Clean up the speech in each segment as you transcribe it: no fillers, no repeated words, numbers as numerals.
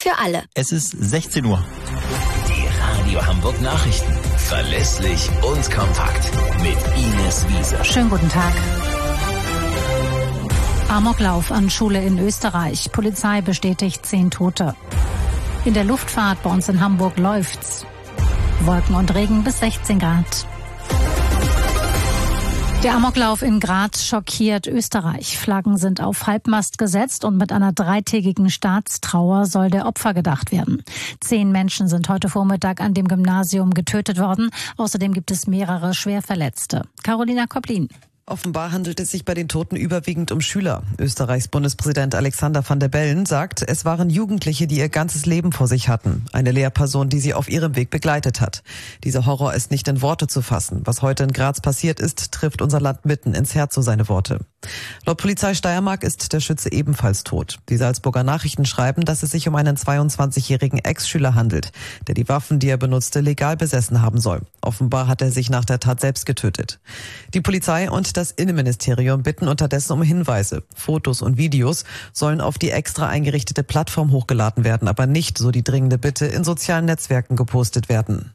für alle. Es ist 16 Uhr. Die Radio Hamburg Nachrichten. Verlässlich und kompakt. Mit Ines Wiese. Schönen guten Tag. Amoklauf an Schule in Österreich. Polizei bestätigt 10 Tote. In der Luftfahrt bei uns in Hamburg läuft's. Wolken und Regen bis 16 Grad. Der Amoklauf in Graz schockiert Österreich. Flaggen sind auf Halbmast gesetzt und mit einer 3-tägigen Staatstrauer soll der Opfer gedacht werden. 10 Menschen sind heute Vormittag an dem Gymnasium getötet worden. Außerdem gibt es mehrere Schwerverletzte. Carolina Koplin. Offenbar handelt es sich bei den Toten überwiegend um Schüler. Österreichs Bundespräsident Alexander Van der Bellen sagt, es waren Jugendliche, die ihr ganzes Leben vor sich hatten. Eine Lehrperson, die sie auf ihrem Weg begleitet hat. Dieser Horror ist nicht in Worte zu fassen. Was heute in Graz passiert ist, trifft unser Land mitten ins Herz, so seine Worte. Laut Polizei Steiermark ist der Schütze ebenfalls tot. Die Salzburger Nachrichten schreiben, dass es sich um einen 22-jährigen Ex-Schüler handelt, der die Waffen, die er benutzte, legal besessen haben soll. Offenbar hat er sich nach der Tat selbst getötet. Die Polizei und das Innenministerium bitten unterdessen um Hinweise. Fotos und Videos sollen auf die extra eingerichtete Plattform hochgeladen werden, aber nicht, so die dringende Bitte, in sozialen Netzwerken gepostet werden.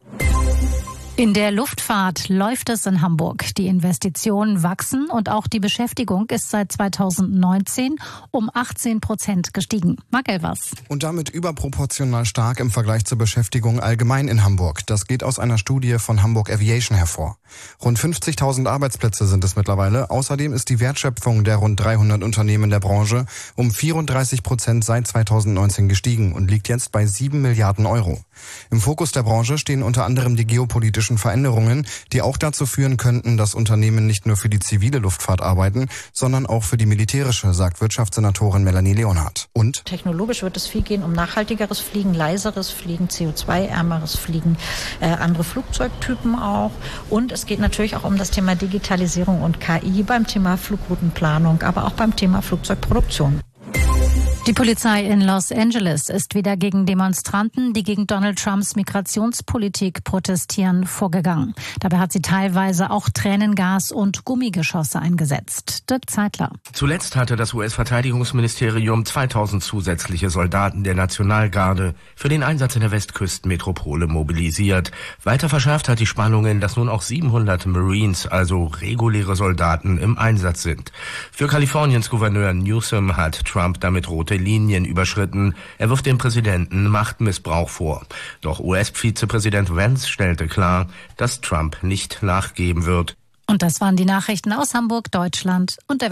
In der Luftfahrt läuft es in Hamburg. Die Investitionen wachsen und auch die Beschäftigung ist seit 2019 um 18% gestiegen. Marc Elvers. Und damit überproportional stark im Vergleich zur Beschäftigung allgemein in Hamburg. Das geht aus einer Studie von Hamburg Aviation hervor. Rund 50.000 Arbeitsplätze sind es mittlerweile. Außerdem ist die Wertschöpfung der rund 300 Unternehmen der Branche um 34% seit 2019 gestiegen und liegt jetzt bei 7 Milliarden Euro. Im Fokus der Branche stehen unter anderem die geopolitischen Veränderungen, die auch dazu führen könnten, dass Unternehmen nicht nur für die zivile Luftfahrt arbeiten, sondern auch für die militärische, sagt Wirtschaftssenatorin Melanie Leonhardt. Und technologisch wird es viel gehen um nachhaltigeres Fliegen, leiseres Fliegen, CO2-ärmeres Fliegen, andere Flugzeugtypen auch. Und es geht natürlich auch um das Thema Digitalisierung und KI beim Thema Flugroutenplanung, aber auch beim Thema Flugzeugproduktion. Die Polizei in Los Angeles ist wieder gegen Demonstranten, die gegen Donald Trumps Migrationspolitik protestieren, vorgegangen. Dabei hat sie teilweise auch Tränengas und Gummigeschosse eingesetzt. Dirk Zeitler. Zuletzt hatte das US-Verteidigungsministerium 2000 zusätzliche Soldaten der Nationalgarde für den Einsatz in der Westküstenmetropole mobilisiert. Weiter verschärft hat die Spannungen, dass nun auch 700 Marines, also reguläre Soldaten, im Einsatz sind. Für Kaliforniens Gouverneur Newsom hat Trump damit rote Linien überschritten. Er wirft dem Präsidenten Machtmissbrauch vor. Doch US-Vizepräsident Vance stellte klar, dass Trump nicht nachgeben wird. Und das waren die Nachrichten aus Hamburg, Deutschland und der Welt.